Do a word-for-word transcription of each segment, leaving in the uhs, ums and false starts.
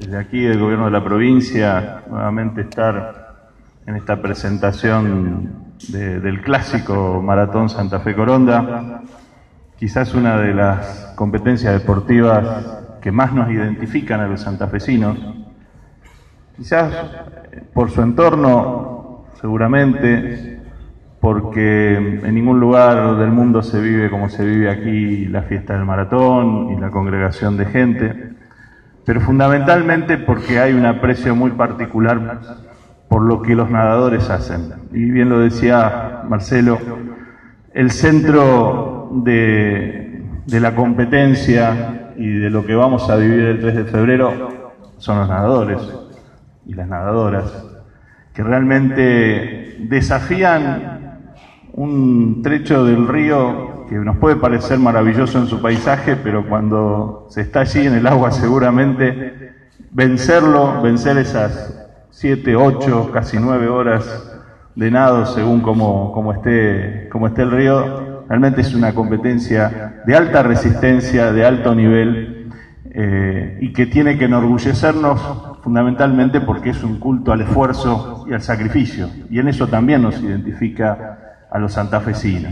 desde aquí del Gobierno de la provincia nuevamente estar en esta presentación de, del clásico Maratón Santa Fe Coronda, quizás una de las competencias deportivas que más nos identifican a los santafesinos, quizás por su entorno, seguramente, porque en ningún lugar del mundo se vive como se vive aquí la fiesta del maratón y la congregación de gente, pero fundamentalmente porque hay un aprecio muy particular por lo que los nadadores hacen. Y bien lo decía Marcelo, el centro de, de la competencia y de lo que vamos a vivir el tres de febrero son los nadadores y las nadadoras, que realmente desafían un trecho del río que nos puede parecer maravilloso en su paisaje, pero cuando se está allí en el agua seguramente vencerlo, vencer esas siete, ocho, casi nueve horas de nado según como, como, esté, como esté el río, realmente es una competencia de alta resistencia, de alto nivel, eh, y que tiene que enorgullecernos fundamentalmente porque es un culto al esfuerzo y al sacrificio, y en eso también nos identifica a los santafesinos.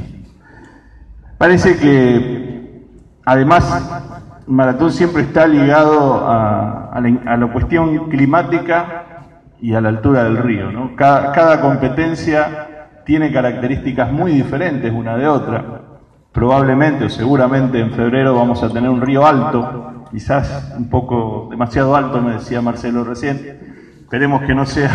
Parece que además el maratón siempre está ligado a, a, la, a la cuestión climática y a la altura del río, ¿no? Cada, cada competencia tiene características muy diferentes una de otra. Probablemente o seguramente en febrero vamos a tener un río alto, quizás un poco demasiado alto, me decía Marcelo recién. Esperemos que no sea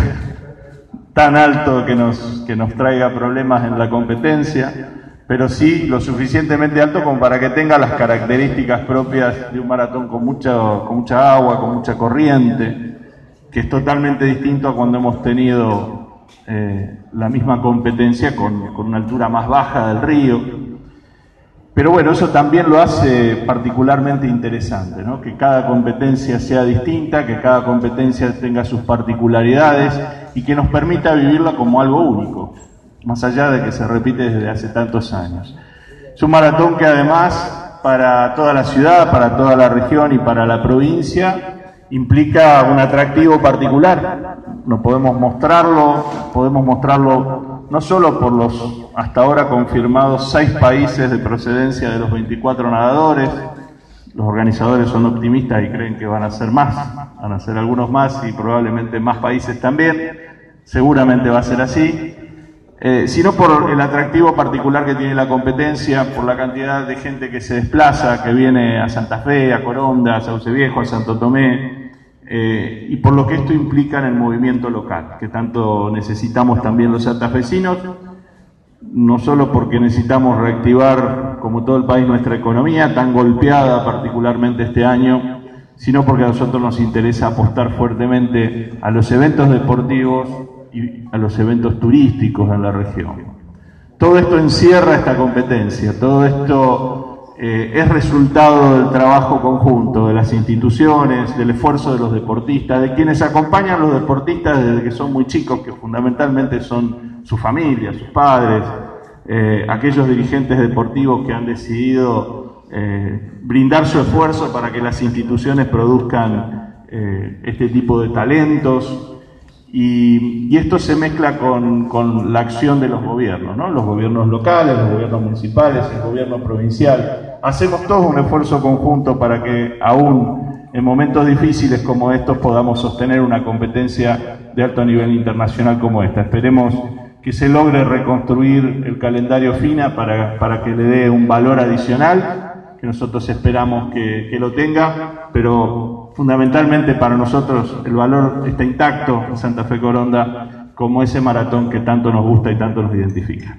tan alto que nos, que nos traiga problemas en la competencia, pero sí lo suficientemente alto como para que tenga las características propias de un maratón con mucha, con mucha agua, con mucha corriente, que es totalmente distinto a cuando hemos tenido eh, la misma competencia con, con una altura más baja del río. Pero bueno, eso también lo hace particularmente interesante, ¿no? Que cada competencia sea distinta, que cada competencia tenga sus particularidades y que nos permita vivirla como algo único, más allá de que se repite desde hace tantos años. Es un maratón que además para toda la ciudad, para toda la región y para la provincia implica un atractivo particular. No podemos mostrarlo, podemos mostrarlo no solo por los hasta ahora confirmados seis países de procedencia de los veinticuatro nadadores. Los organizadores son optimistas y creen que van a ser más, van a ser algunos más y probablemente más países también, seguramente va a ser así, eh, sino por el atractivo particular que tiene la competencia, por la cantidad de gente que se desplaza, que viene a Santa Fe, a Coronda, a Sauce Viejo, a Santo Tomé, eh, y por lo que esto implica en el movimiento local, que tanto necesitamos también los santafesinos, no solo porque necesitamos reactivar, como todo el país, nuestra economía, tan golpeada particularmente este año, sino porque a nosotros nos interesa apostar fuertemente a los eventos deportivos y a los eventos turísticos en la región. Todo esto encierra esta competencia, todo esto eh, es resultado del trabajo conjunto de las instituciones, del esfuerzo de los deportistas, de quienes acompañan a los deportistas desde que son muy chicos, que fundamentalmente son su familia, sus padres, eh, aquellos dirigentes deportivos que han decidido eh, brindar su esfuerzo para que las instituciones produzcan eh, este tipo de talentos, y, y esto se mezcla con, con la acción de los gobiernos, ¿no? Los gobiernos locales, los gobiernos municipales, el gobierno provincial. Hacemos todos un esfuerzo conjunto para que aún en momentos difíciles como estos podamos sostener una competencia de alto nivel internacional como esta. Esperemos que se logre reconstruir el calendario FINA para, para que le dé un valor adicional, que nosotros esperamos que, que lo tenga, pero fundamentalmente para nosotros el valor está intacto en Santa Fe Coronda como ese maratón que tanto nos gusta y tanto nos identifica.